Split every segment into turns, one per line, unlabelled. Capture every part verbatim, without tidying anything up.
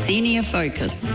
Senior Focus.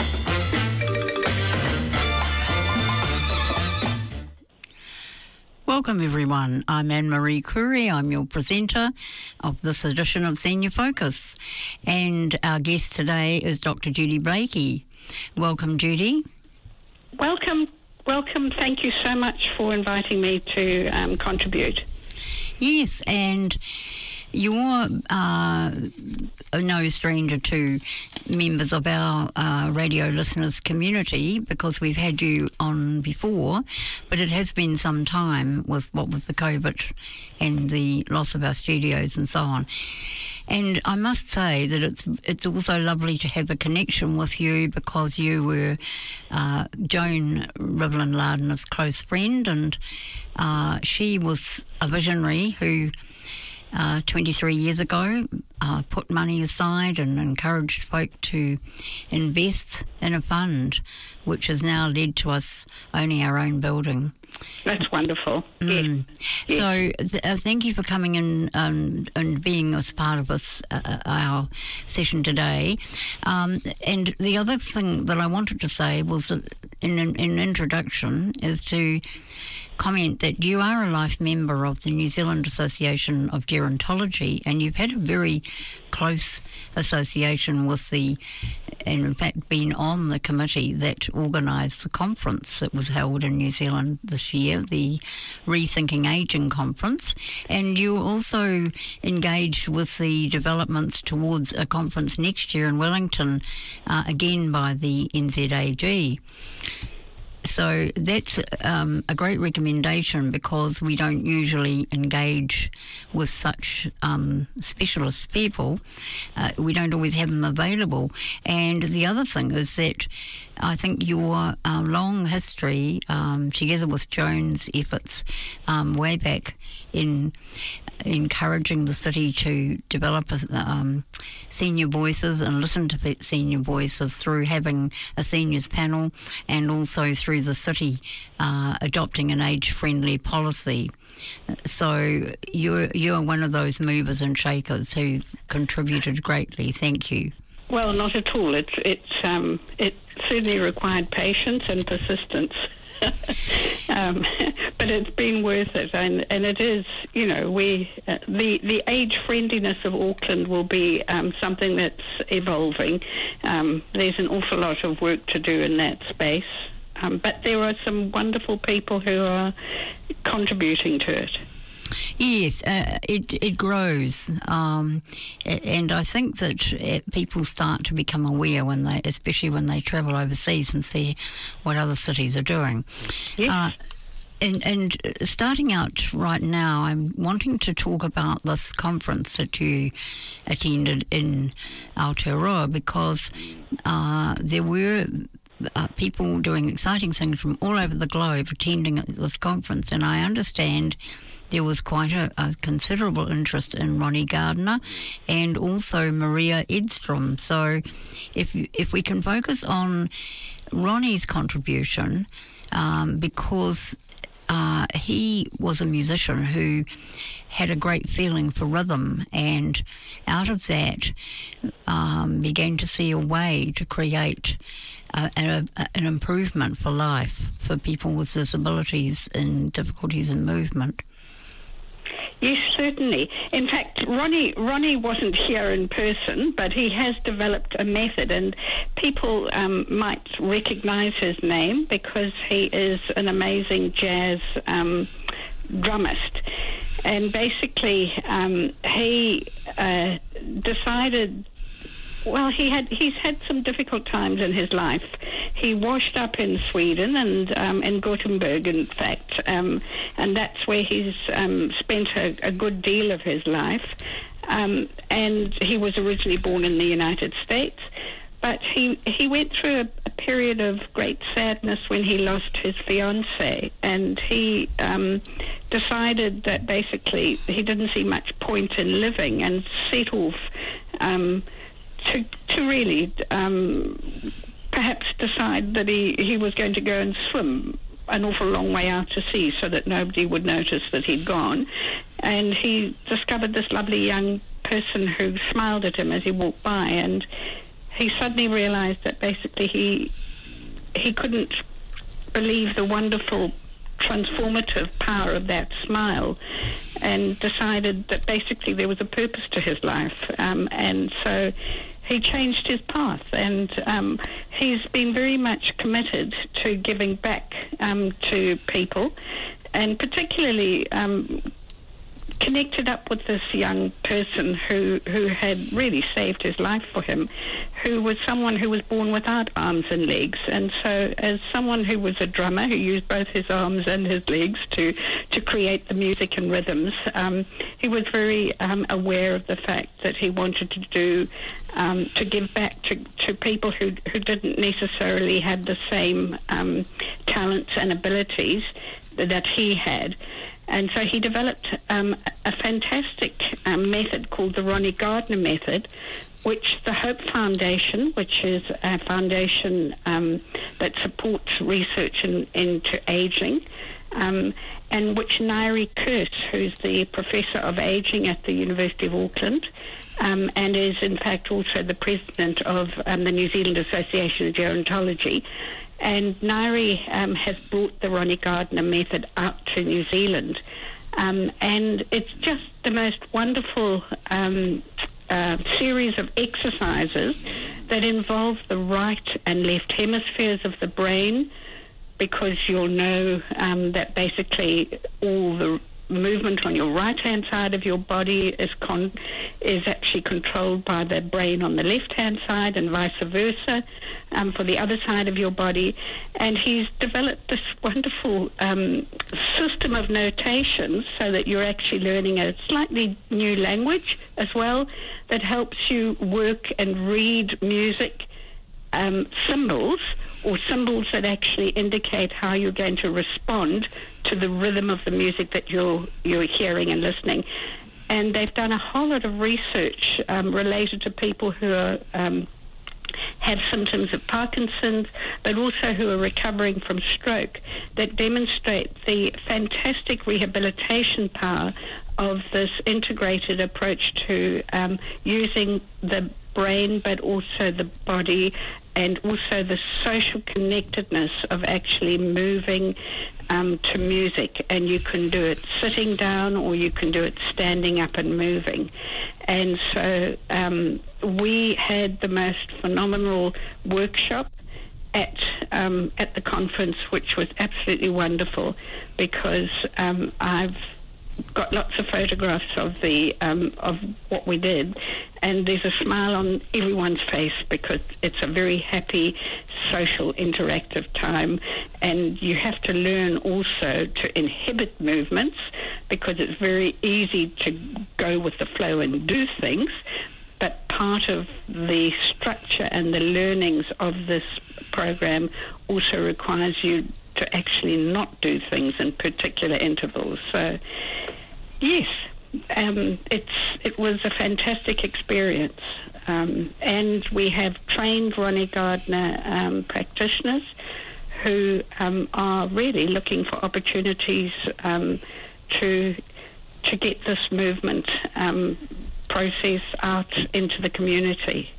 Welcome everyone, I'm Anne-Marie Curry, I'm your presenter of this edition of Senior Focus, and our guest today is Doctor Judy Blakey. Welcome, Judy.
Welcome, welcome, thank you so much for inviting me to um, contribute.
Yes, and you're uh, no stranger to members of our uh, radio listeners community because we've had you on before, but it has been some time with what with the COVID and the loss of our studios and so on. And I must say that it's it's also lovely to have a connection with you because you were uh, Joan Rivlin Lardner's close friend, and uh, she was a visionary who Uh, twenty-three years ago, uh, put money aside and encouraged folk to invest in a fund, which has now led to us owning our own building.
That's wonderful.
Mm.
Yes. Yes.
So th- uh, thank you for coming in um, and being as part of us, uh, our session today. Um, and the other thing that I wanted to say was that in an in introduction is to comment that you are a life member of the New Zealand Association of Gerontology, and you've had a very close association with the, and in fact been on the committee that organised the conference that was held in New Zealand this year, the Rethinking Ageing Conference, and you also engaged with the developments towards a conference next year in Wellington, uh, again by the N Z A G. So that's um, a great recommendation because we don't usually engage with such um, specialist people. Uh, we don't always have them available. And the other thing is that I think your uh, long history, um, together with Joan's efforts um, way back in encouraging the city to develop um, senior voices and listen to senior voices through having a seniors panel and also through the city uh, adopting an age-friendly policy. So you're, you're one of those movers and shakers who've contributed greatly. Thank you.
Well, not at all. It's, it's, um, it certainly required patience and persistence. um, but it's been worth it, and, and it is, you know, we uh, the the age friendliness of Auckland will be um, something that's evolving. Um, there's an awful lot of work to do in that space, um, but there are some wonderful people who are contributing to it.
Yes, uh, it it grows, um, and I think that it, people start to become aware when they, especially when they travel overseas and see what other cities are doing.
Yes.
Uh, and, and starting out right now, I'm wanting to talk about this conference that you attended in Aotearoa because uh, there were Uh, people doing exciting things from all over the globe attending this conference, and I understand there was quite a, a considerable interest in Ronnie Gardner and also Maria Edstrom. So if if we can focus on Ronnie's contribution, um, because uh, he was a musician who had a great feeling for rhythm, and out of that um, began to see a way to create Uh, an, an improvement for life for people with disabilities and difficulties in movement.
Yes, certainly. In fact, Ronnie Ronnie wasn't here in person, but he has developed a method, and people um, might recognise his name because he is an amazing jazz um, drummist. And basically, um, he uh, decided. Well, he had he's had some difficult times in his life. He washed up in Sweden and um, in Gothenburg, in fact, um, and that's where he's um, spent a, a good deal of his life. Um, and he was originally born in the United States, but he he went through a, a period of great sadness when he lost his fiancée, and he um, decided that basically he didn't see much point in living and set off. Um, To, to really um, perhaps decide that he, he was going to go and swim an awful long way out to sea so that nobody would notice that he'd gone. And he discovered this lovely young person who smiled at him as he walked by, and he suddenly realised that basically he he couldn't believe the wonderful transformative power of that smile, and decided that basically there was a purpose to his life, um, and so he changed his path, and um, he's been very much committed to giving back um, to people, and particularly um, connected up with this young person who, who had really saved his life for him, who was someone who was born without arms and legs. And so as someone who was a drummer who used both his arms and his legs to, to create the music and rhythms, um, he was very um, aware of the fact that he wanted to do, um, to give back to, to people who, who didn't necessarily have the same um, talents and abilities that he had. And so he developed um, a fantastic um, method called the Ronnie Gardner method, which the Hope Foundation, which is a foundation um, that supports research in, into ageing, um, and which Nairi Kurse, who's the Professor of Ageing at the University of Auckland, um, and is in fact also the President of um, the New Zealand Association of Gerontology. And Nairi um, has brought the Ronnie Gardner method out to New Zealand. Um, and it's just the most wonderful um, uh, series of exercises that involve the right and left hemispheres of the brain, because you'll know um, that basically all the movement on your right-hand side of your body is con- is actually controlled by the brain on the left-hand side, and vice versa um, for the other side of your body. And he's developed this wonderful um, system of notation so that you're actually learning a slightly new language as well, that helps you work and read music um, symbols, or symbols that actually indicate how you're going to respond to the rhythm of the music that you're you're hearing and listening. And they've done a whole lot of research um, related to people who are um, have symptoms of Parkinson's, but also who are recovering from stroke, that demonstrate the fantastic rehabilitation power of this integrated approach to um, using the brain, but also the body, and also the social connectedness of actually moving um, to music. And you can do it sitting down, or you can do it standing up and moving. And so um, we had the most phenomenal workshop at um, at the conference, which was absolutely wonderful, because um, I've got lots of photographs of the um, of what we did, and there's a smile on everyone's face, because it's a very happy, social, interactive time. And you have to learn also to inhibit movements, because it's very easy to go with the flow and do things, but part of the structure and the learnings of this program also requires you to actually not do things in particular intervals. So yes, um, it's it was a fantastic experience, um, and we have trained Ronnie Gardner um, practitioners who um, are really looking for opportunities um, to to get this movement um, process out into the community.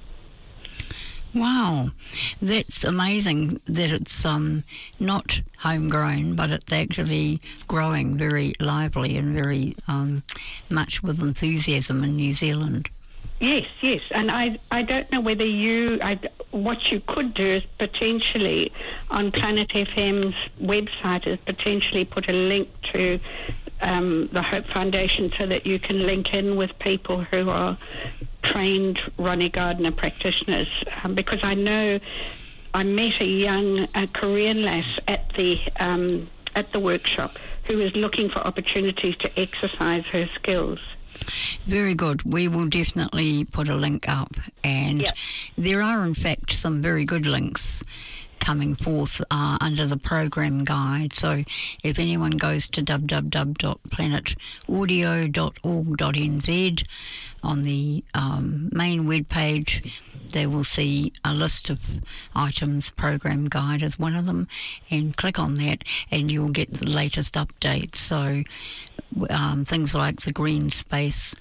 Wow, that's amazing that it's um, not homegrown, but it's actually growing very lively and very um, much with enthusiasm in New Zealand.
Yes, yes, and I I don't know whether you, I, what you could do is potentially on Planet F M's website is potentially put a link to um, the Hope Foundation, so that you can link in with people who are trained Ronnie Gardner practitioners, um, because I know I met a young uh, Korean lass at the um, at the workshop who is looking for opportunities to exercise her skills.
Very good. We will definitely put a link up, and
yep. There
are in fact some very good links coming forth uh, under the program guide. So if anyone goes to w w w dot planet audio dot org dot n z on the um, main web page, they will see a list of items. Program guide is one of them, and click on that and you'll get the latest updates. So um, things like the green space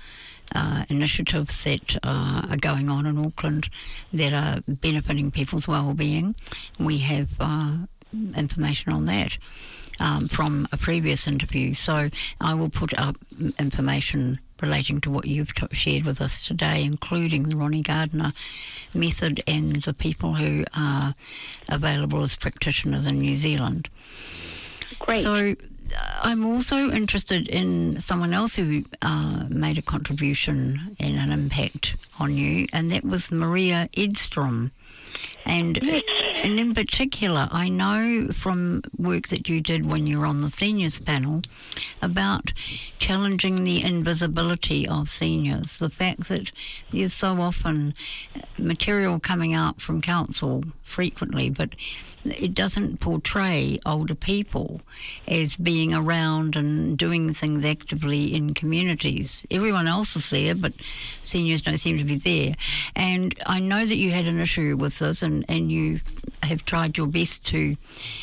uh, initiatives that uh, are going on in Auckland that are benefiting people's well-being. We have uh, information on that um, from a previous interview. So I will put up information relating to what you've t- shared with us today, including the Ronnie Gardner method and the people who are available as practitioners in New Zealand.
Great.
So I'm also interested in someone else who uh, made a contribution and an impact on you, and that was Maria Edstrom. And,
yes.
and in particular, I know from work that you did when you were on the seniors panel about challenging the invisibility of seniors, the fact that there's so often material coming out from council frequently, but it doesn't portray older people as being around and doing things actively in communities. Everyone else is there, but seniors don't seem to be there. And I know that you had an issue with this, and, and you have tried your best to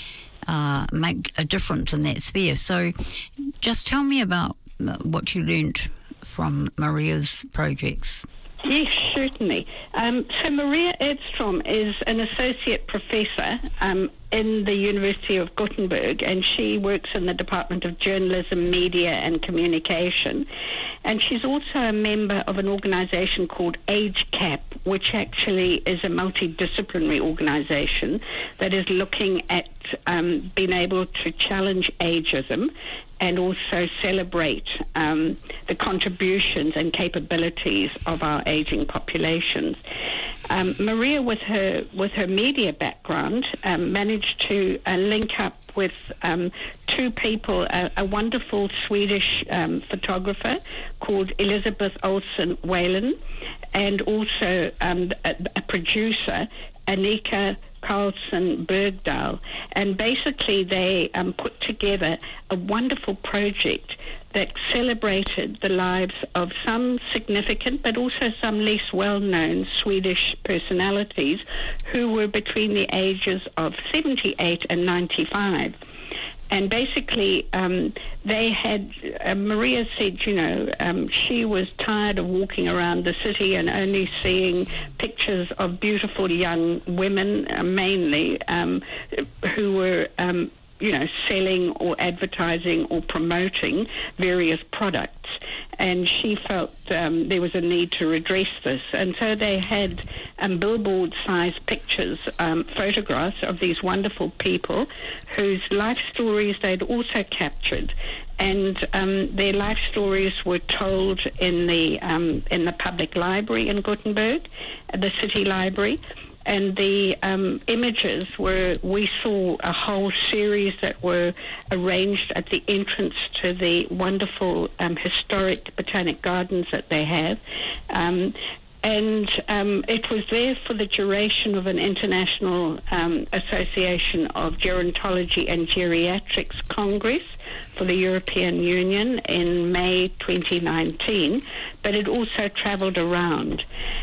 uh, make a difference in that sphere. So just tell me about what you learnt from Maria's projects.
Yes, certainly. Um, so Maria Edstrom is an associate professor um, in the University of Gothenburg, and she works in the Department of Journalism, Media and Communication. And she's also a member of an organisation called AgeCap, which actually is a multidisciplinary organisation that is looking at um, being able to challenge ageism and also celebrate um, the contributions and capabilities of our ageing populations. Um, Maria, with her with her media background, um, managed to uh, link up with um, two people, a, a wonderful Swedish um, photographer called Elizabeth Olsen Whalen, and also um, a, a producer, Annika Carlson Bergdahl, and basically they um, put together a wonderful project that celebrated the lives of some significant but also some less well-known Swedish personalities who were between the ages of seventy-eight and ninety-five. And basically, um, they had, uh, Maria said, you know, um, she was tired of walking around the city and only seeing pictures of beautiful young women, uh, mainly, um, who were, um, you know, selling or advertising or promoting various products. And she felt um, there was a need to redress this. And so they had um, billboard-sized pictures, um, photographs of these wonderful people whose life stories they'd also captured. And um, their life stories were told in the um, in the public library in Gothenburg, the city library. And the um, images were, we saw a whole series that were arranged at the entrance to the wonderful um, historic botanic gardens that they have. Um, and um, it was there for the duration of an International um, Association of Gerontology and Geriatrics Congress for the European Union in May twenty nineteen, but it also travelled around.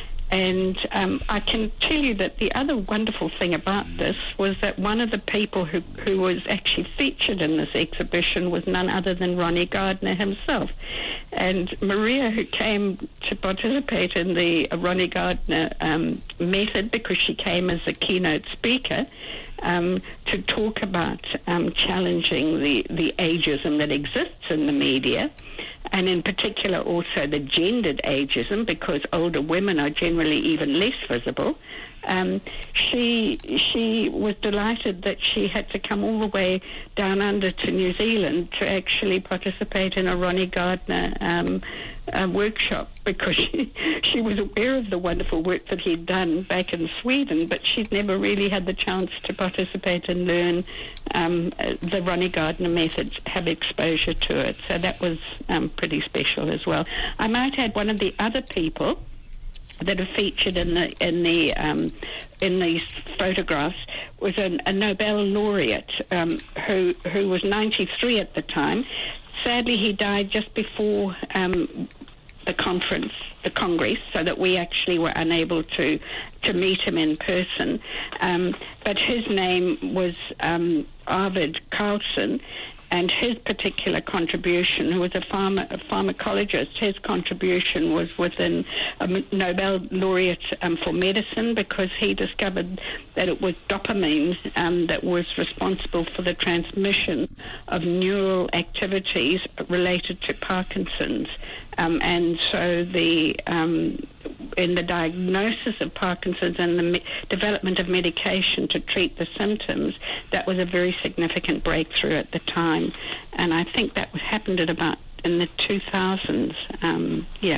And um, I can tell you that the other wonderful thing about this was that one of the people who, who was actually featured in this exhibition was none other than Ronnie Gardner himself. And Maria, who came to participate in the Ronnie Gardner um, method because she came as a keynote speaker um, to talk about um, challenging the, the ageism that exists in the media, and in particular also the gendered ageism, because older women are generally even less visible. Um, she she was delighted that she had to come all the way down under to New Zealand to actually participate in a Ronnie Gardner um, uh, workshop, because she, she was aware of the wonderful work that he'd done back in Sweden, but she'd never really had the chance to participate and learn um, the Ronnie Gardner methods, have exposure to it. So that was um, pretty special as well. I might add, one of the other people that are featured in the in the um, in these photographs was a, a Nobel laureate um, who who was ninety-three at the time. Sadly, he died just before um, the conference, the Congress, so that we actually were unable to to meet him in person. Um, but his name was um, Arvid Carlsson, and his particular contribution, who was a, pharma, a pharmacologist, his contribution was within a Nobel laureate um, for medicine, because he discovered that it was dopamine um, that was responsible for the transmission of neural activities related to Parkinson's. Um, and so the um, in the diagnosis of Parkinson's and the me- development of medication to treat the symptoms, that was a very significant breakthrough at the time. And I think that happened at about in the two thousands. Um, yeah.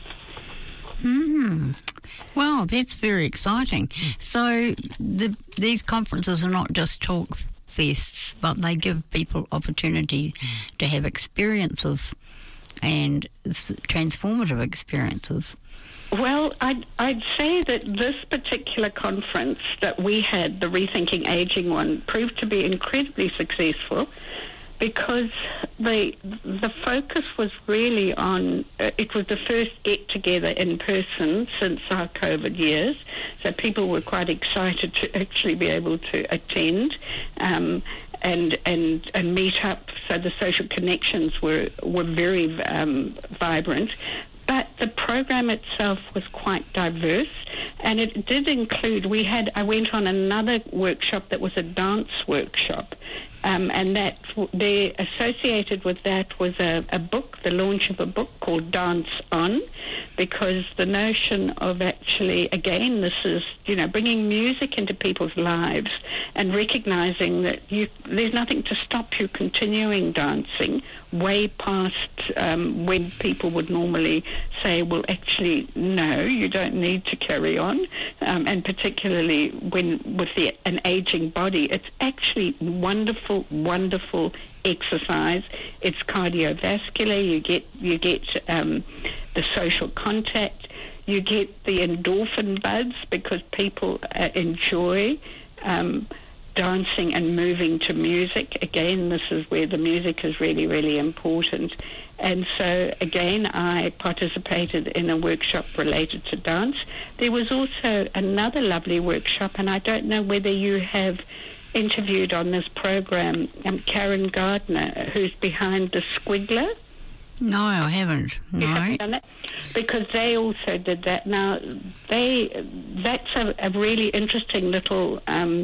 Mm. Well, that's very exciting. So the, these conferences are not just talk fests, but they give people opportunity to have experiences and transformative experiences.
Well, I'd, I'd say that this particular conference that we had, the Rethinking Aging one, proved to be incredibly successful, because the the focus was really on, uh, it was the first get-together in person since our COVID years, so people were quite excited to actually be able to attend um, and, and and meet up, so the social connections were, were very um, vibrant. But the program itself was quite diverse, and it did include, we had, I went on another workshop that was a dance workshop, um, and that, they associated with that was a, a book, the launch of a book called Dance On, because the notion of actually, again, this is, you know, bringing music into people's lives and recognizing that you, there's nothing to stop you continuing dancing way past um, when people would normally say, well, actually, no, you don't need to carry on. Um, and particularly when with the, an aging body, it's actually wonderful, wonderful exercise. It's cardiovascular. You get you get um, the social contact. You get the endorphin buds, because people uh, enjoy um, dancing and moving to music. Again, this is where the music is really, really important. And so, again, I participated in a workshop related to dance. There was also another lovely workshop, and I don't know whether you have interviewed on this program um, Karen Gardner, who's behind the Squiggler.
No, I haven't. No.
You haven't done it? Because they also did that. Now, they that's a, a really interesting little um,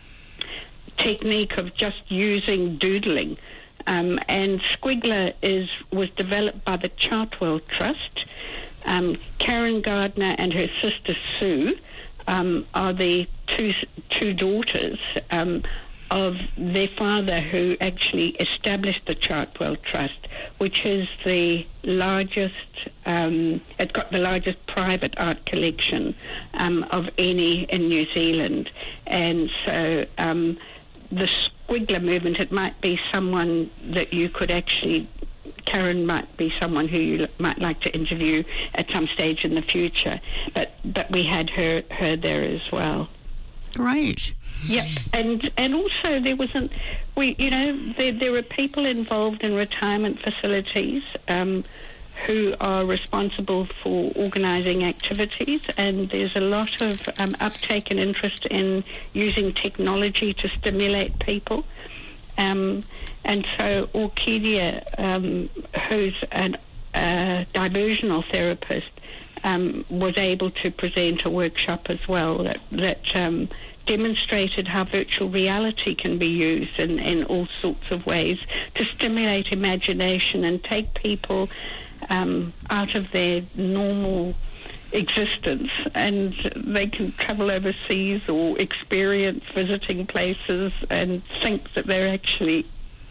technique of just using doodling. Um, and Squiggler is was developed by the Chartwell Trust. Um, Karen Gardner and her sister Sue um, are the two two daughters um, of their father, who actually established the Chartwell Trust, which is the largest. Um, it's got the largest private art collection um, of any in New Zealand, and so. Um, the Squiggler movement, it might be someone that you could actually, Karen might be someone who you might like to interview at some stage in the future, but but we had her her there as well.
Great.
Yeah, and and also there wasn't, we you know there there are people involved in retirement facilities um, who are responsible for organising activities, and there's a lot of um, uptake and interest in using technology to stimulate people. Um, and so Orchidia, um, who's a uh, diversional therapist, um, was able to present a workshop as well that, that um, demonstrated how virtual reality can be used in, in all sorts of ways to stimulate imagination and take people Um, out of their normal existence, and they can travel overseas or experience visiting places and think that they're actually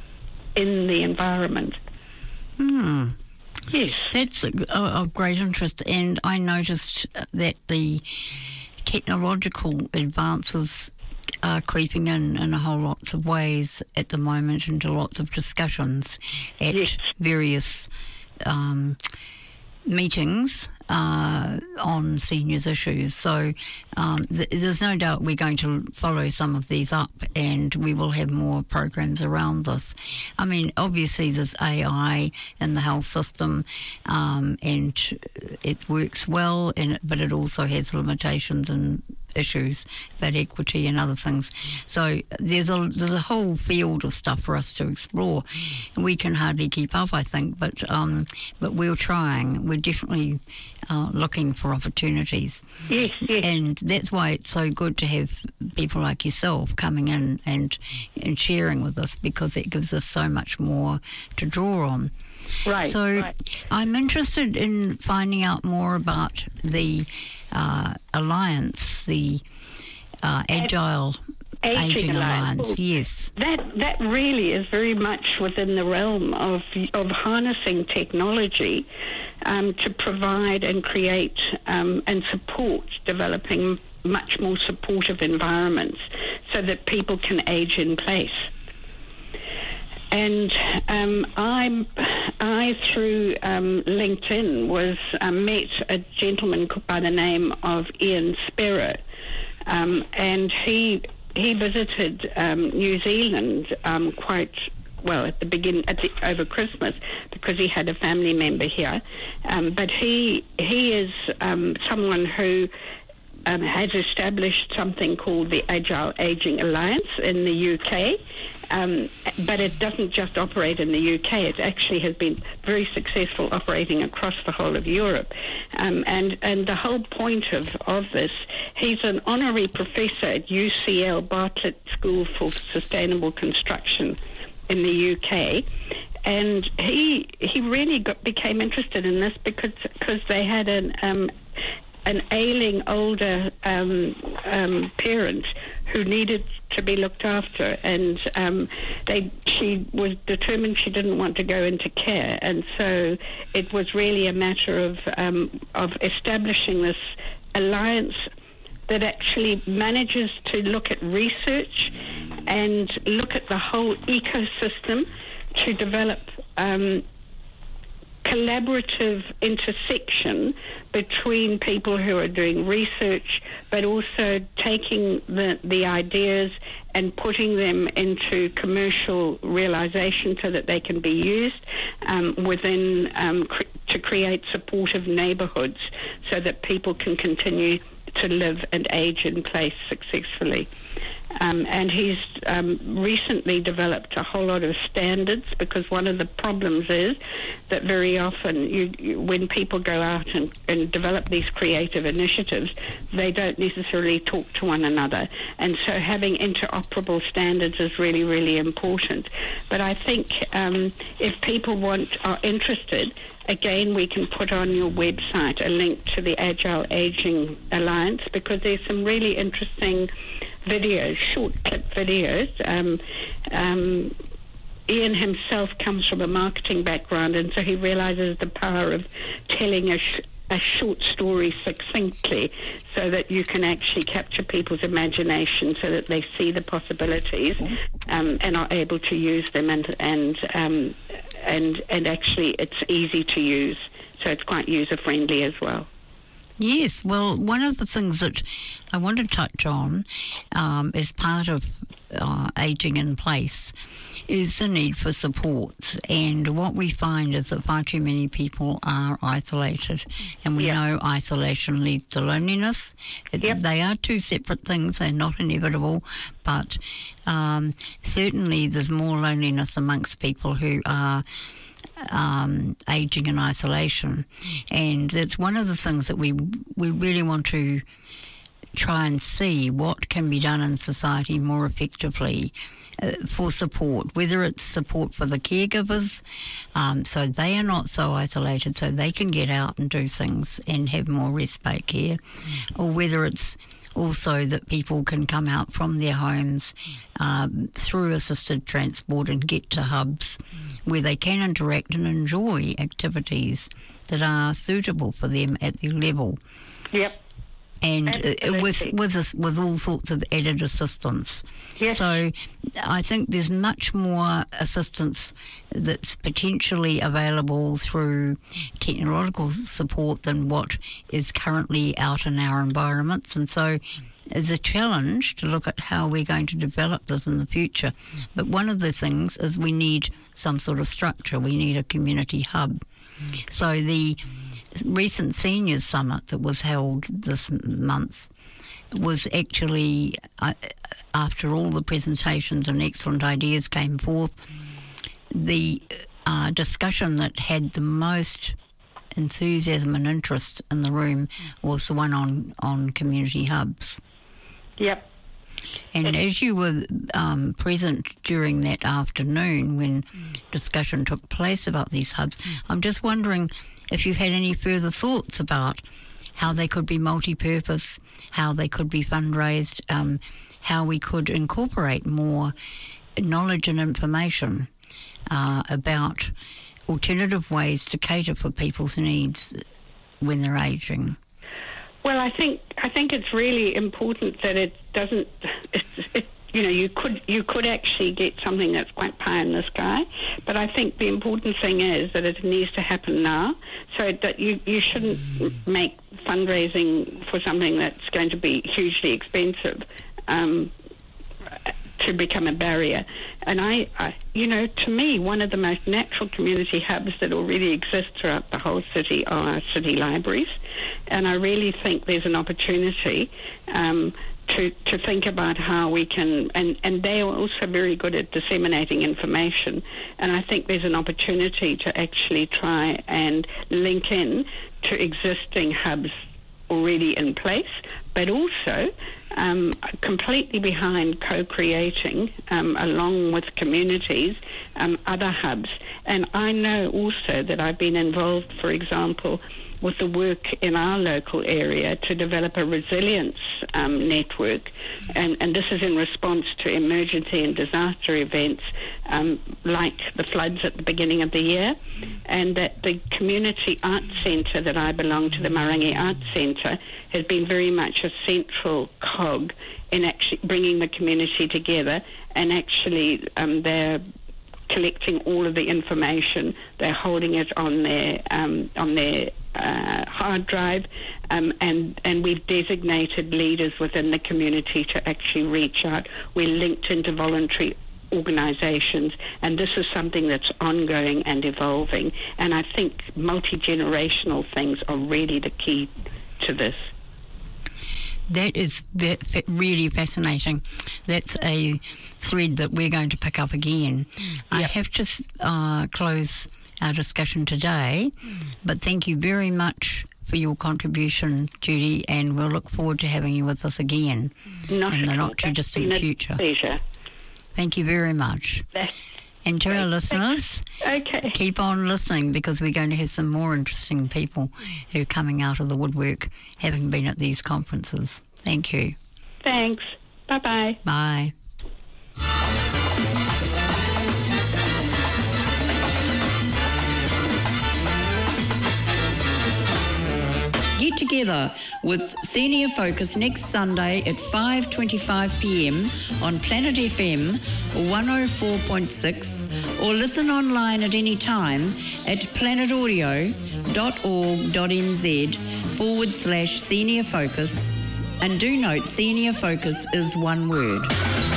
in the environment.
Hmm.
Yes.
That's of great interest, and I noticed that the technological advances are creeping in in a whole lots of ways at the moment into lots of discussions at
Yes.
various Um, meetings uh, on seniors issues. So um, th- there's no doubt we're going to follow some of these up, and we will have more programs around this. I mean, obviously there's A I in the health system, um, and it works well, and it, but it also has limitations and issues about equity and other things. So there's a there's a whole field of stuff for us to explore. We can hardly keep up, I think, but um, but we're trying. We're definitely uh, looking for opportunities.
Yes, yes.
And that's why it's so good to have people like yourself coming in and and sharing with us, because it gives us so much more to draw on.
Right.
So
right.
I'm interested in finding out more about the uh, alliance, the uh, Agile
Aging,
Aging
Alliance.
Alliance.
Well,
yes.
That that really is very much within the realm of of harnessing technology um, to provide and create um, and support developing much more supportive environments so that people can age in place. And um, I, I through um, LinkedIn, was uh, met a gentleman by the name of Ian Sparrow, um, and he he visited um, New Zealand um, quite well at the begin at the, over Christmas, because he had a family member here. Um, but he he is um, someone who Um, has established something called the Agile Aging Alliance in the U K, um, but it doesn't just operate in the U K. It actually has been very successful operating across the whole of Europe. Um, and, and the whole point of, of this, he's an honorary professor at U C L Bartlett School for Sustainable Construction in the U K. And he he really got, became interested in this because because they had an um, an ailing older um, um, parent who needed to be looked after, and um, they she was determined she didn't want to go into care, and so it was really a matter of um, of establishing this alliance that actually manages to look at research and look at the whole ecosystem to develop um, collaborative intersection between people who are doing research, but also taking the, the ideas and putting them into commercial realization so that they can be used um, within um, cre- to create supportive neighborhoods so that people can continue to live and age in place successfully. Um, and he's um, recently developed a whole lot of standards, because one of the problems is that very often you, you, when people go out and, and develop these creative initiatives, they don't necessarily talk to one another. And so having interoperable standards is really, really important. But I think um, if people want are interested, again, we can put on your website a link to the Agile Aging Alliance, because there's some really interesting videos, short clip videos. Um, um, Ian himself comes from a marketing background, and so he realizes the power of telling a, sh- a short story succinctly so that you can actually capture people's imagination so that they see the possibilities um, and are able to use them, and and um, and and actually it's easy to use, so it's quite user-friendly as well.
Yes, well, one of the things that I want to touch on um, as part of uh, ageing in place is the need for supports. And what we find is that far too many people are isolated, and we
yep.
know isolation leads to loneliness. It,
yep.
They are two separate things, they're not inevitable, but um, certainly there's more loneliness amongst people who are Um, aging in isolation, and it's one of the things that we we really want to try and see what can be done in society more effectively uh, for support, whether it's support for the caregivers, um, so they are not so isolated, so they can get out and do things and have more respite care, or whether it's also that people can come out from their homes um, through assisted transport and get to hubs where they can interact and enjoy activities that are suitable for them at their level.
Yep.
And uh, with with us, with all sorts of added assistance.
Yes.
So I think there's much more assistance that's potentially available through technological support than what is currently out in our environments. And so it's a challenge to look at how we're going to develop this in the future. But one of the things is we need some sort of structure. We need a community hub. So the recent seniors summit that was held this month was actually, uh, after all the presentations and excellent ideas came forth, the uh, discussion that had the most enthusiasm and interest in the room was the one on, on community hubs.
Yep.
And it, as you were um, present during that afternoon when discussion took place about these hubs, I'm just wondering if you had any further thoughts about how they could be multi-purpose, how they could be fundraised, um, how we could incorporate more knowledge and information uh, about alternative ways to cater for people's needs when they're ageing.
Well, I think I think it's really important that it doesn't. It, it, you know, you could you could actually get something that's quite pie in the sky, but I think the important thing is that it needs to happen now. So that you you shouldn't make fundraising for something that's going to be hugely expensive Um, to become a barrier. And I, I, you know, to me, one of the most natural community hubs that already exist throughout the whole city are city libraries. And I really think there's an opportunity um, to, to think about how we can, and, and they are also very good at disseminating information. And I think there's an opportunity to actually try and link in to existing hubs already in place, but also um, completely behind co-creating, um, along with communities, um, other hubs. And I know also that I've been involved, for example, with the work in our local area to develop a resilience um, network. And, and this is in response to emergency and disaster events um, like the floods at the beginning of the year. And that the Community Arts Centre that I belong to, the Marangi Arts Centre, has been very much a central cog in actually bringing the community together, and actually um, they're collecting all of the information. They're holding it on their um, on their uh, hard drive, um, and and we've designated leaders within the community to actually reach out. We're linked into voluntary organisations, and this is something that's ongoing and evolving. And I think multi-generational things are really the key to this.
That is ve- fe- really fascinating. That's a thread that we're going to pick up again. Yep. I have to uh, close our discussion today, but thank you very much for your contribution, Judy, and we'll look forward to having you with us again
not
in the not too distant future.
Pleasure.
Thank you very much.
That's
and to our listeners,
okay.
keep on listening, because we're going to have some more interesting people who are coming out of the woodwork, having been at these conferences. Thank you.
Thanks. Bye-bye.
Bye. Get together with Senior Focus next Sunday at five twenty-five p m on Planet F M one oh four point six, or listen online at any time at planetaudio dot org dot n z forward slash Senior Focus. And do note, Senior Focus is one word.